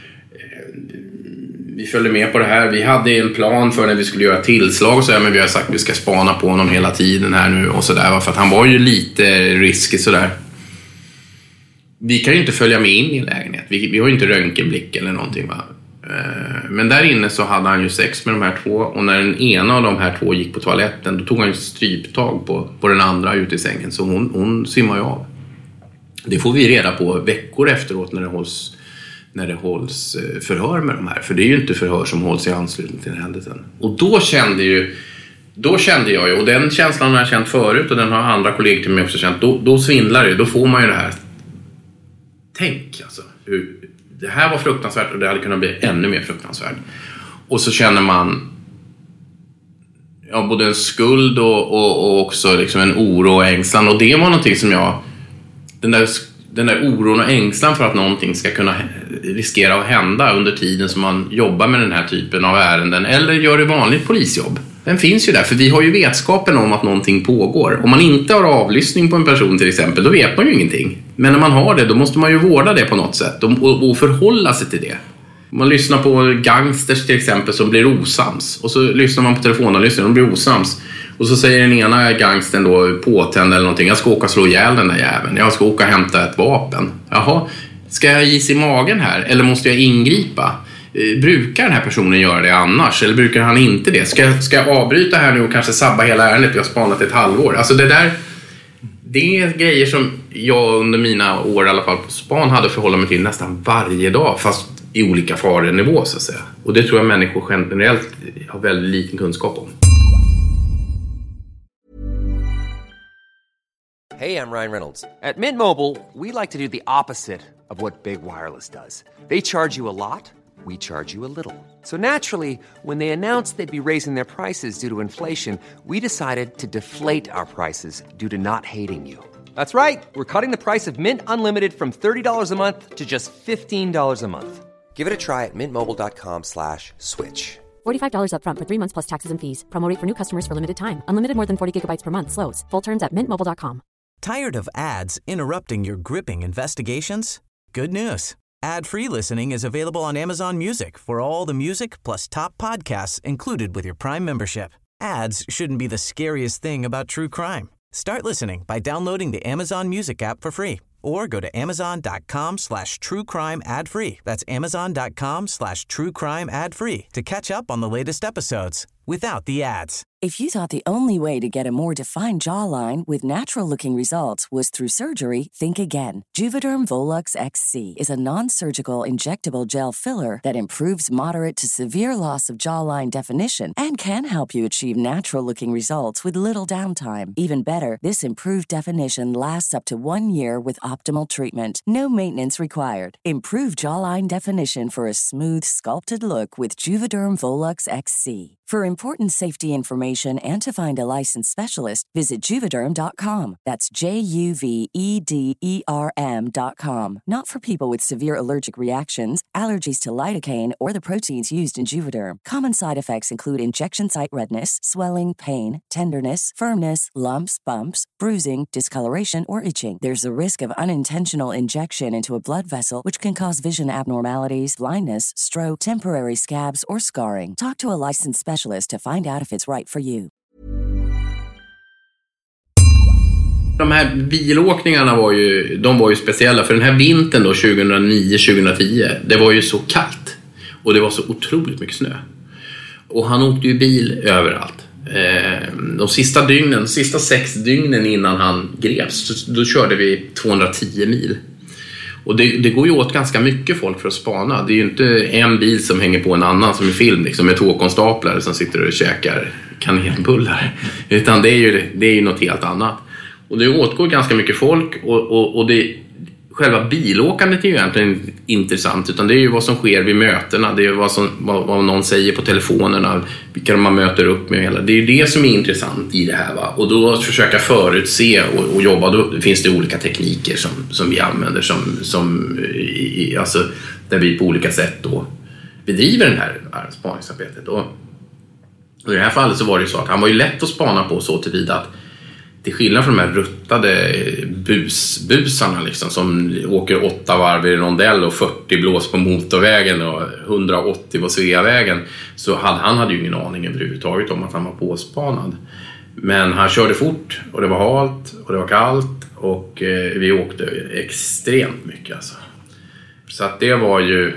Vi följde med på det här. Vi hade en plan för när vi skulle göra tillslag och så här, men vi har sagt att vi ska spana på honom hela tiden här nu och sådär. För att han var ju lite riskig sådär. Vi kan ju inte följa med in i en lägenhet. Vi, vi har ju inte röntgenblick eller någonting, va? Men där inne så hade han ju sex med de här två. Och när den ena av de här två gick på toaletten, då tog han ju stryptag på, på den andra ute i sängen. Så hon, hon simmar ju av. Det får vi reda på veckor efteråt när det hålls, när det hålls förhör med de här. För det är ju inte förhör som hålls i anslutning till den händelsen. Och då kände ju Då kände jag ju, och den känslan har jag känt förut och den har andra kollegor till mig också känt. Då, då svindlar det, då får man ju det här. Tänk alltså, hur, det här var fruktansvärt och det hade kunnat bli ännu mer fruktansvärt. Och så känner man ja, både en skuld och, och, och också liksom en oro och ängslan. Och det var någonting som jag, den där, den där oron och ängslan för att någonting ska kunna riskera att hända under tiden som man jobbar med den här typen av ärenden eller gör det vanligt polisjobb. Den finns ju där, för vi har ju vetskapen om att någonting pågår. Om man inte har avlyssning på en person till exempel, då vet man ju ingenting. Men när man har det, då måste man ju vårda det på något sätt och, och förhålla sig till det. Man lyssnar på gangsters till exempel som blir osams. Och så lyssnar man på telefonavlyssning och de blir osams. Och så säger den ena gangsten då påtänd eller någonting: jag ska åka och slå ihjäl den där jäveln. Jag ska åka och hämta ett vapen. Jaha, ska jag is i magen här? Eller måste jag ingripa? Brukar den här personen göra det annars? Eller brukar han inte det? Ska, ska jag avbryta här nu och kanske sabba hela ärendet? Vi har spanat ett halvår. Alltså det där, det är grejer som jag under mina år i alla fall på span hade förhållit mig till nästan varje dag, fast i olika farenivå så att säga. Och det tror jag människor generellt har väldigt liten kunskap om. Hey, I'm Ryan Reynolds. At Mint Mobile, we like to do the opposite of what Big Wireless does. They charge you a lot. We charge you a little. So naturally, when they announced they'd be raising their prices due to inflation, we decided to deflate our prices due to not hating you. That's right. We're cutting the price of Mint Unlimited from thirty dollars a month to just fifteen dollars a month. Give it a try at mintmobile.com slash switch. forty-five dollars up front for three months plus taxes and fees. Promo rate for new customers for limited time. Unlimited more than forty gigabytes per month slows. Full terms at mint mobile dot com. Tired of ads interrupting your gripping investigations? Good news. Ad-free listening is available on Amazon Music for all the music plus top podcasts included with your Prime membership. Ads shouldn't be the scariest thing about true crime. Start listening by downloading the Amazon Music app for free or go to amazon.com slash true crime ad free. That's amazon.com slash true crime ad free to catch up on the latest episodes without the ads. If you thought the only way to get a more defined jawline with natural-looking results was through surgery, think again. Juvederm Volux X C is a non-surgical injectable gel filler that improves moderate to severe loss of jawline definition and can help you achieve natural-looking results with little downtime. Even better, this improved definition lasts up to one year with optimal treatment. No maintenance required. Improve jawline definition for a smooth, sculpted look with Juvederm Volux X C. For important safety information and to find a licensed specialist, visit Juvederm dot com. That's J U V E D E R M dot com. Not for people with severe allergic reactions, allergies to lidocaine, or the proteins used in Juvederm. Common side effects include injection site redness, swelling, pain, tenderness, firmness, lumps, bumps, bruising, discoloration, or itching. There's a risk of unintentional injection into a blood vessel, which can cause vision abnormalities, blindness, stroke, temporary scabs, or scarring. Talk to a licensed specialist to find out if it's right for you. De här bilåkningarna var ju, de var ju speciella, för den här vintern då tjugohundranio tjugohundratio, det var ju så kallt och det var så otroligt mycket snö. Och han åkte ju bil överallt. De sista dygnen, de sista sex dygnen innan han greps, då körde vi tvåhundratio mil. Och det, det går ju åt ganska mycket folk för att spana. Det är ju inte en bil som hänger på en annan som i film liksom, med två konstaplare som sitter och käkar kanelbullar. Utan det är ju, det är ju något helt annat. Och det åtgår ganska mycket folk och, och, och det, själva bilåkandet är ju egentligen intressant, utan det är ju vad som sker vid mötena, det är vad, som, vad, vad någon säger på telefonerna, vilka man möter upp med hela. Det är ju det som är intressant i det här, va? Och då att försöka förutse och, och jobba, då finns det olika tekniker som, som vi använder som, som i, alltså, där vi på olika sätt då bedriver den här spaningsarbetet. Och, och i det här fallet så var det ju så att han var ju lätt att spana på så tillvida att till skillnad från de här ruttade bus, busarna liksom, som åker åtta varv i rondell och fyrtio blås på motorvägen och hundraåttio på Sveavägen, så hade han hade ju ingen aning överhuvudtaget om att han var påspanad. Men han körde fort och det var halt och det var kallt och eh, vi åkte extremt mycket alltså. Så att det var ju...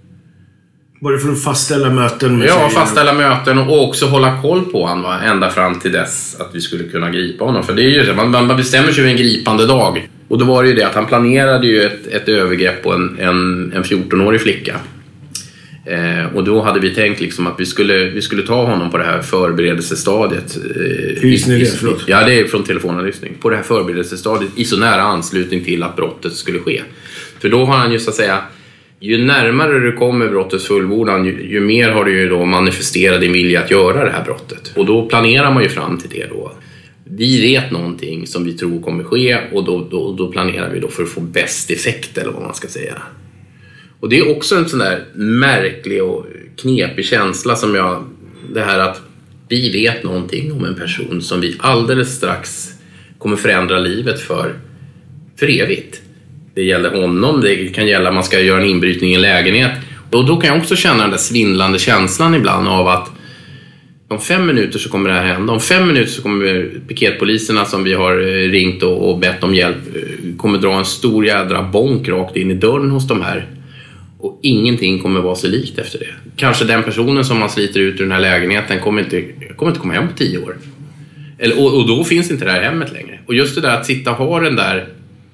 Var det för att fastställa möten? Med ja, fastställa möten och också hålla koll på han, va? Ända fram till dess att vi skulle kunna gripa honom. För det är ju så, man, man bestämmer sig för en gripande dag. Och då var det ju det att han planerade ju ett, ett övergrepp på en, en, en fjortonårig flicka. Eh, och då hade vi tänkt liksom att vi skulle, vi skulle ta honom på det här förberedelsestadiet. Eh, Hur visste ni det? Förlåt. Ja, det är från telefonavlyssning. På det här förberedelsestadiet i så nära anslutning till att brottet skulle ske. För då har han ju så att säga... Ju närmare du kommer brottets fullbordan, ju, ju mer har du ju då manifesterat din vilja att göra det här brottet. Och då planerar man ju fram till det då. Vi vet någonting som vi tror kommer ske och då, då, då planerar vi då för att få bäst effekt, eller vad man ska säga. Och det är också en sån där märklig och knepig känsla som jag... Det här att vi vet någonting om en person som vi alldeles strax kommer förändra livet för, för evigt. Det gäller honom, det kan gälla att man ska göra en inbrytning i en lägenhet. Och då kan jag också känna den där svindlande känslan ibland av att om fem minuter så kommer det här hända. Om fem minuter så kommer piketpoliserna som vi har ringt och, och bett om hjälp kommer dra en stor jädra bonk rakt in i dörren hos de här. Och ingenting kommer vara så likt efter det. Kanske den personen som man sliter ut ur den här lägenheten kommer inte, kommer inte komma hem på tio år. Eller, och, och då finns inte det här hemmet längre. Och just det där att sitta och ha den där...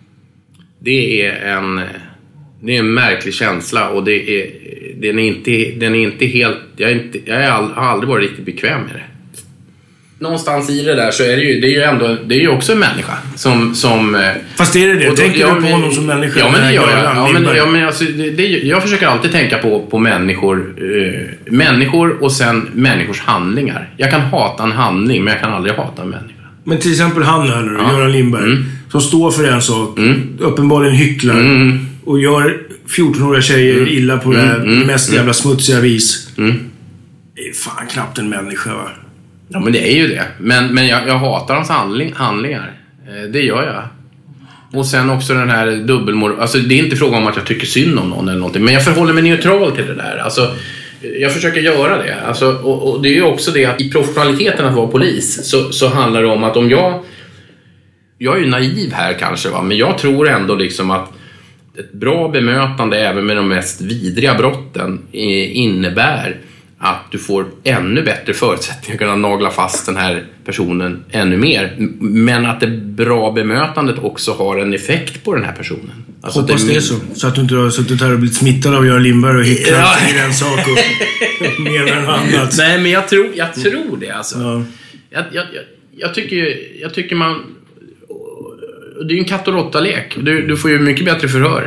Det är en, det är en märklig känsla och det är, den, är inte, den är inte helt... Jag, är inte, jag har aldrig varit riktigt bekväm med det. Någonstans i det där så är det ju, det är ju ändå... Det är ju också en människa som... som Fast är det det? Då, tänker ja, du på honom som människa? Ja, men det gör jag. Ja, men, ja, men alltså, det, det, jag försöker alltid tänka på, på människor. Eh, människor och sen människors handlingar. Jag kan hata en handling, men jag kan aldrig hata en människa. Men till exempel han här nu, ja. Göran Lindberg, mm. som står för en sak, mm. uppenbarligen hycklar mm. och gör fjortonåriga tjejer mm. illa på mm. det här mm. mest jävla smutsiga vis. Mm. Det är fan knappt en människa, va? Ja, men det är ju det. Men, men jag, jag hatar hans handling, handlingar. Eh, det gör jag. Och sen också den här dubbelmoral. Alltså det är inte fråga om att jag tycker synd om någon eller någonting. Men jag förhåller mig neutral till det där. Alltså... Jag försöker göra det. Alltså, och, och det är ju också det att i professionaliteten att vara polis så, så handlar det om att om jag... Jag är ju naiv här kanske, va? Men jag tror ändå liksom att ett bra bemötande även med de mest vidriga brotten innebär att du får ännu bättre förutsättningar att kunna nagla fast den här personen ännu mer. Men att det bra bemötandet också har en effekt på den här personen. Alltså hoppas det, det är så. Så att du inte har suttit här och blivit smittad av Göran Lindberg och hittat ja. en sak och mer än annat. Nej, men jag tror, jag tror det alltså. Ja. Jag, jag, jag, jag, tycker, jag tycker man... Det är ju en katt och råtta-lek. Du, du får ju mycket bättre förhör.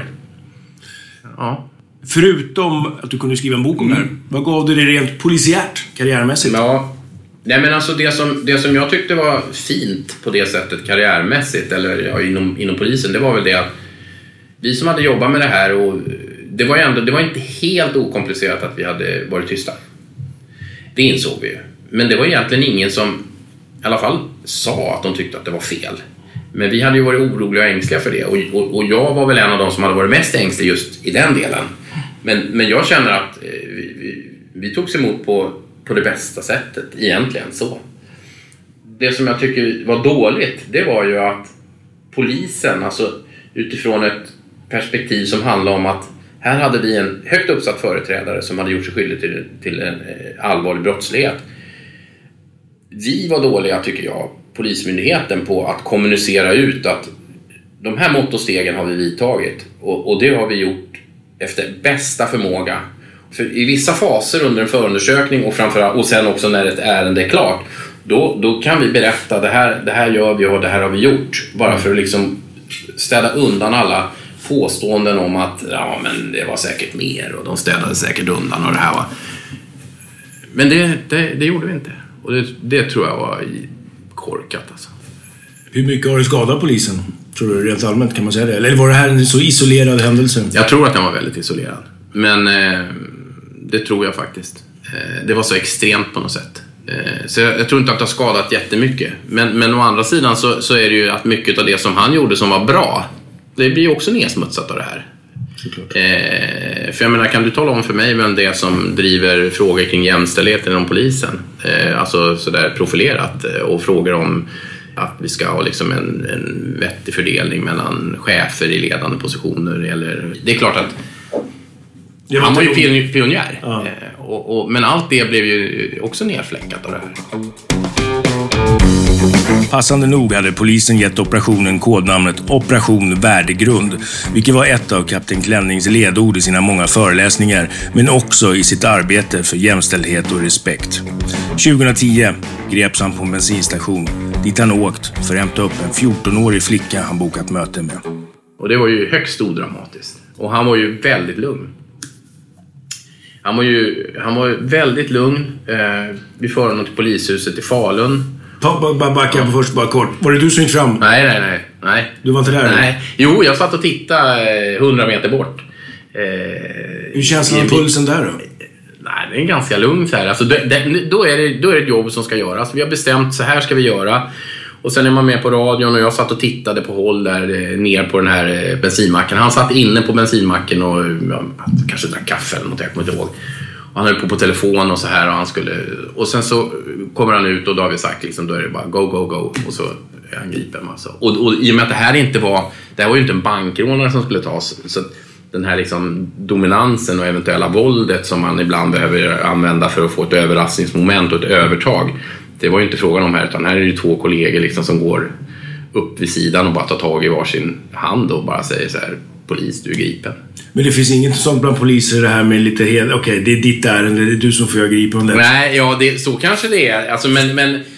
Ja. Förutom att du kunde skriva en bok om mm. det här, vad gav det dig rent polisiärt, karriärmässigt? Ja, nej men alltså det som, det som jag tyckte var fint på det sättet karriärmässigt, eller ja, inom, inom polisen, det var väl det att vi som hade jobbat med det här, och det var, ändå, det var inte helt okomplicerat att vi hade varit tysta. Det insåg vi ju. Men det var egentligen ingen som i alla fall sa att de tyckte att det var fel. Men vi hade ju varit oroliga och ängsliga för det. Och, och, och jag var väl en av de som hade varit mest ängslig just i den delen. Men, men jag känner att eh, vi, vi, vi togs emot på, på det bästa sättet egentligen så. Det som jag tycker var dåligt, det var ju att polisen, alltså utifrån ett perspektiv som handlar om att här hade vi en högt uppsatt företrädare som hade gjort sig skyldig till, till en eh, allvarlig brottslighet. Vi var dåliga, tycker jag, polismyndigheten, på att kommunicera ut att de här måttostegen har vi vidtagit, och, och det har vi gjort efter bästa förmåga. För i vissa faser under en förundersökning och, framförallt, och sen också när ett ärende är klart, då, då kan vi berätta det här, det här gör vi och det här har vi gjort, bara för att liksom städa undan alla påståenden om att ja, men det var säkert mer och de städade säkert undan och det här var. Men det, det, det gjorde vi inte, och det, det tror jag var korkat alltså. Hur mycket har du skadat polisen? Tror du rent allmänt, kan man säga det? Eller var det här en så isolerad händelse? Jag tror att den var väldigt isolerad. Men eh, det tror jag faktiskt. Eh, det var så extremt på något sätt. Eh, så jag, jag tror inte att det har skadat jättemycket. Men, men å andra sidan så, så är det ju att mycket av det som han gjorde som var bra, det blir ju också nedsmutsat av det här. Eh, för jag menar, kan du tala om för mig vem det är som driver frågor kring jämställdhet inom polisen? Eh, alltså sådär profilerat, eh, och frågor om att vi ska ha liksom en, en vettig fördelning mellan chefer i ledande positioner. Eller, det är klart att han var ju pionjär, pionjär. Ja. Eh, och, och, men allt det blev ju också nedfläckat av det här. Passande nog hade polisen gett operationen kodnamnet Operation Värdegrund, vilket var ett av kapten Klennings ledord i sina många föreläsningar, men också i sitt arbete för jämställdhet och respekt. tjugohundratio greps han på en bensinstation dit han åkt för att hämta upp en fjortonårig flicka han bokat möte med. Och det var ju högst odramatiskt. Och han var ju väldigt lugn. Han var ju han var väldigt lugn. Eh, vi förde honom till polishuset i Falun. Bara backa på först, bara kort. Var det du som gick fram? Nej, nej, nej. nej. Du var inte där? Nej. Jo, jag satt och tittade hundra meter bort. Eh, Hur känns det med pulsen där då? Nej, det är ganska lugnt här. Alltså, det, det, då, är det, då är det ett jobb som ska göras. Vi har bestämt, så här ska vi göra. Och sen är man med på radion, och jag satt och tittade på håll där ner på den här bensinmacken. Han satt inne på bensinmacken och ja, kanske drack kaffe eller något, jag kommer inte ihåg. Och han höll på på telefon och så här, och han skulle, och sen så kommer han ut, och då har vi sagt liksom, då är det bara go, go, go, och så är han gripen alltså. och, och i och med att det här inte var, det här var ju inte en bankrånare som skulle tas, så den här liksom dominansen och eventuella våldet som man ibland behöver använda för att få ett överraskningsmoment och ett övertag, det var ju inte frågan om här, utan här är det ju två kollegor liksom som går upp vid sidan och bara tar tag i varsin hand och bara säger så här: polis, du är gripen. Men det finns inget sånt bland poliser, det här med lite helt, okej, okay, det är ditt ärende, det är du som får jag gripa om det. Nej, ja, det, så kanske det är. Alltså, men, men eh,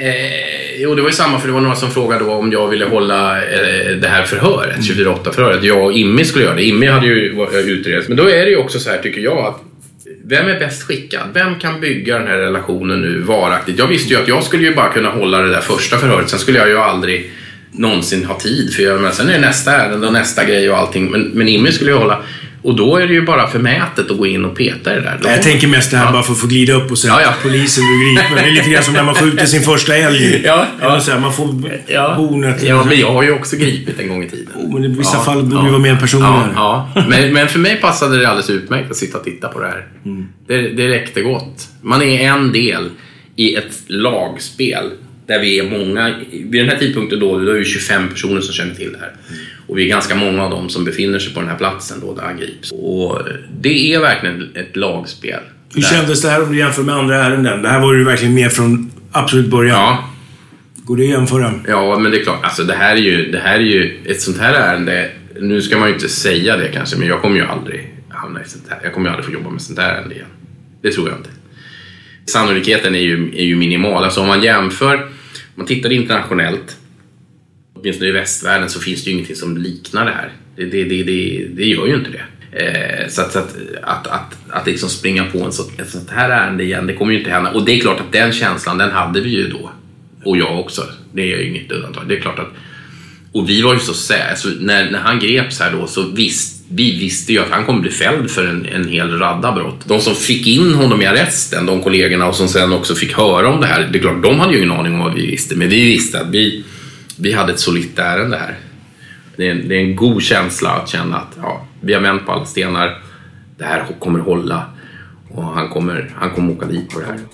jo, det var ju samma, för det var några som frågade då om jag ville hålla eh, det här förhöret, tjugofyra åtta-förhöret. Jag och Immi skulle göra det. Immi hade ju utrett. Men då är det ju också så här, tycker jag, att vem är bäst skickad? Vem kan bygga den här relationen nu varaktigt? Jag visste ju att jag skulle ju bara kunna hålla det där första förhöret. Sen skulle jag ju aldrig någonsin ha tid, för jag, men sen är det nästa ärende och nästa grej och allting, men, men Immi skulle ju hålla, och då är det ju bara förmätet att gå in och peta i det där. Då, jag tänker mest det här, ja, bara för att få glida upp och säga ja, ja. polisen du griper. Det är lite grann som när man skjuter sin första älg. Ja, ja. Så här, man får ja. hornet. Ja, men jag har ju också gripit en gång i tiden. Oh, men i vissa ja, fall borde ja. det vara mer personer. Ja, ja. Men, men för mig passade det alldeles utmärkt att sitta och titta på det här. Mm. Det, det räckte gott. Man är en del i ett lagspel där vi är många. Vid den här tidpunkten då, då är det tjugofem personer som känner till det här. Mm. Och vi är ganska många av dem som befinner sig på den här platsen då där han grips. Och det är verkligen ett lagspel. Hur där. Kändes det här om du jämför med andra ärenden? Det här var ju verkligen med från absolut början. Ja. Går det att jämföra? Ja, men det är klart. Alltså, det, här är ju, det här är ju ett sånt här ärende. Nu ska man ju inte säga det kanske, men jag kommer ju aldrig hamna i sånt här. Jag kommer ju aldrig få jobba med sånt här ärende igen. Det tror jag inte. Sannolikheten är ju, är ju minimal. Alltså om man jämför, om man tittar internationellt, åtminstone i västvärlden, så finns det ju ingenting som liknar det här. Det, det, det, det, det gör ju inte det. Eh, så att, så att, att, att, att liksom springa på en så, ett sånt här ärende igen, det kommer ju inte hända. Och det är klart att den känslan, den hade vi ju då. Och jag också. Det är ju inget undantag. Det är klart att, och vi var ju så säkra. Alltså, när, när han greps här då, så visst, vi visste ju att han kommer bli fälld för en, en hel radda brott. De som fick in honom i arresten, de kollegorna, och som sen också fick höra om det här, det är klart, de hade ju ingen aning om vad vi visste. Men vi visste att vi, vi hade ett solitt ärende här. Det är, en, det är en god känsla att känna att ja, vi har vänt på alla stenar. Det här kommer hålla. Och han kommer, han kommer åka dit på det här.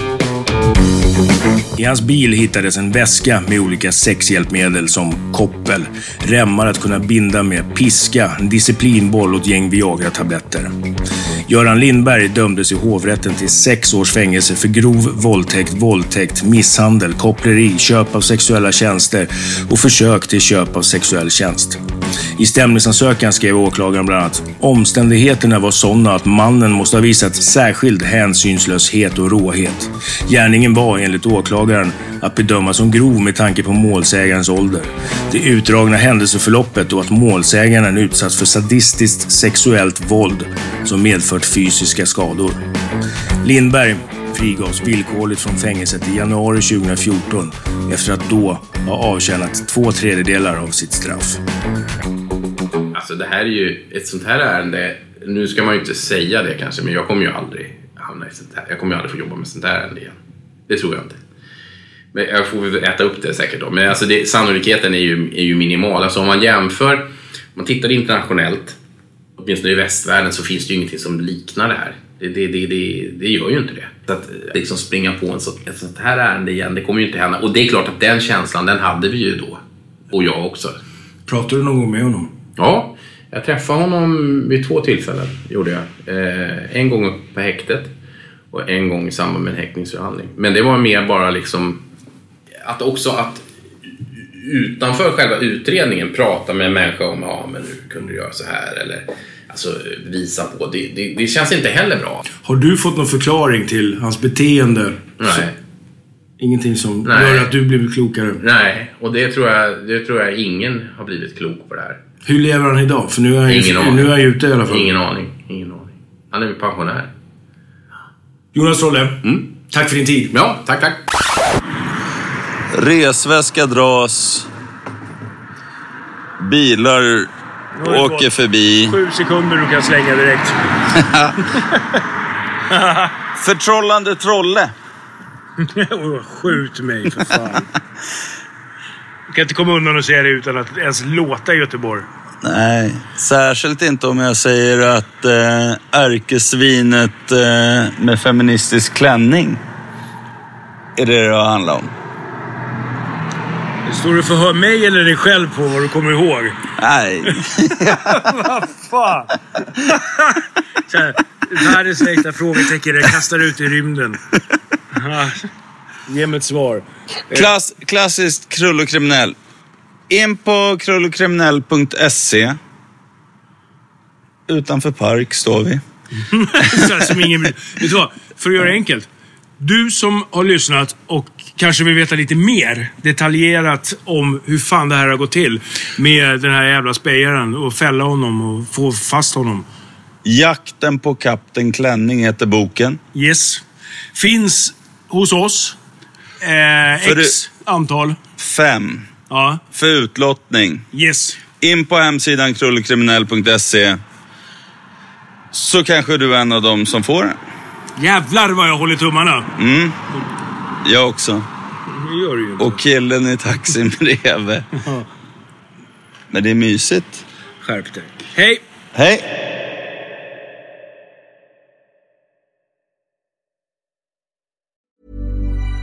I hans bil hittades en väska med olika sexhjälpmedel som koppel, remmar att kunna binda med, piska, en disciplinboll och ett gäng Viagra-tabletter. Göran Lindberg dömdes i hovrätten till sex års fängelse för grov våldtäkt, våldtäkt, misshandel, koppleri, köp av sexuella tjänster och försök till köp av sexuell tjänst. I stämningsansökan skrev åklagaren bland annat: omständigheterna var sådana att mannen måste ha visat särskild hänsynslöshet och råhet. Gärningen var enligt åklagaren att bedöma som grov med tanke på målsägarens ålder, det utdragna händelseförloppet och att målsägaren utsatts för sadistiskt sexuellt våld som medfört fysiska skador. Lindberg frigavs villkorligt från fängelset i januari tjugohundrafjorton efter att då ha avtjänat två tredjedelar av sitt straff. Alltså det här är ju ett sånt här ärende, nu ska man ju inte säga det kanske, men jag kommer ju aldrig hamna i sånt här. Jag kommer ju aldrig få jobba med sånt här ärende igen. Det tror jag inte. Men jag får väl äta upp det säkert då. Men alltså det, sannolikheten är ju, är ju minimal. Alltså om man jämför, om man tittar internationellt, åtminstone i västvärlden, så finns det ju ingenting som liknar det här. Det, det, det, det, det gör ju inte det. Så att liksom springa på en så, ett sånt här ärende igen, det kommer ju inte hända. Och det är klart att den känslan, den hade vi ju då. Och jag också. Pratade du någon gång med honom? Ja, jag träffade honom vid två tillfällen, gjorde jag. Eh, en gång upp på häktet och en gång i samband med en häktningsförhandling. Men det var mer bara liksom att också att utanför själva utredningen prata med en människa om ja, men nu kunde du göra så här, eller alltså visa på. Det, det, det känns inte heller bra. Har du fått någon förklaring till hans beteende? Nej. Så, ingenting som Nej. gör att du blivit klokare? Nej, och det tror jag, det tror jag ingen har blivit klok på det här. Hur lever han idag? För nu är han, ingen nu är han ute i alla fall. Ingen aning, ingen aning. Han är pensionär. Jonas Trolle, mm. tack för din tid. Ja, tack, tack. Resväska dras. Bilar åker förbi. Sju sekunder du kan slänga direkt. Förtrollande Trolle. Skjut mig för fan. Du kan inte komma undan och säga det utan att ens låta i Göteborg. Nej, särskilt inte om jag säger att eh, ärkesvinet eh, med feministisk klänning är det det handlar om. Står du för att höra mig eller dig själv på vad du kommer ihåg? Nej. Vad fan? Så här, världens längsta frågetecken jag kastar ut i rymden. Ge mig ett svar. Klass, klassiskt krullokriminell. In på krullokriminell punkt se. Utanför park står vi. Så här, som ingen vill. Vet du vad? För att göra det enkelt. Du som har lyssnat och kanske vill veta lite mer detaljerat om hur fan det här har gått till med den här jävla spejaren och fälla honom och få fast honom. Jakten på Kapten Klänning heter boken. Yes. Finns hos oss. Eh, X antal. Fem. Ja. För utlottning. Yes. In på hemsidan krullokriminell punkt se. Så kanske du är en av dem som får den. Jävlar vad jag håller tummarna. Mm. Jag också. Det gör du ju inte. Och killen i taxin bredvid. Men det är mysigt. Skärp dig. Hej. Hej.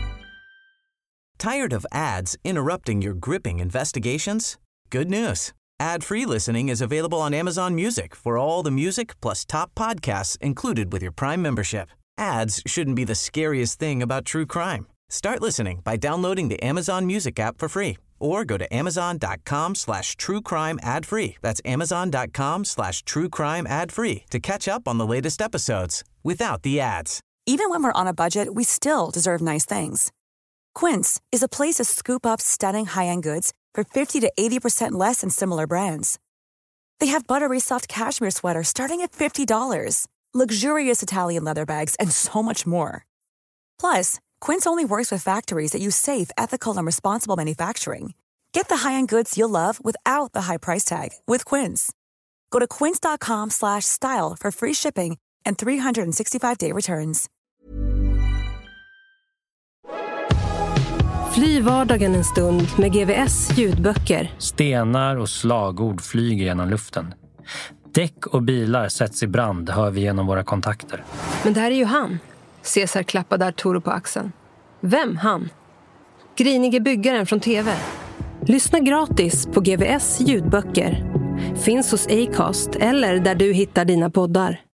Tired of ads interrupting your gripping investigations? Good news. Ad-free listening is available on Amazon Music for all the music plus top podcasts included with your Prime membership. Ads shouldn't be the scariest thing about true crime. Start listening by downloading the Amazon Music app for free or go to amazon.com slash true crime ad free. That's amazon.com slash true crime ad free to catch up on the latest episodes without the ads. Even when we're on a budget, we still deserve nice things. Quince is a place to scoop up stunning high-end goods for fifty to eighty percent less than similar brands. They have buttery soft cashmere sweaters starting at fifty dollars, luxurious Italian leather bags, and so much more. Plus, Quince only works with factories that use safe, ethical, and responsible manufacturing. Get the high-end goods you'll love without the high price tag with Quince. Go to quince.com slash style for free shipping and three sixty-five day returns. Fly vardagen en stund med G V S ljudböcker. Stenar och slagord flyger genom luften. Däck och bilar sätts i brand, hör vi genom våra kontakter. Men det här är ju han. Cesar klappade Arturo på axeln. Vem han? Grinige byggaren från T V. Lyssna gratis på G V S ljudböcker. Finns hos Acast eller där du hittar dina poddar.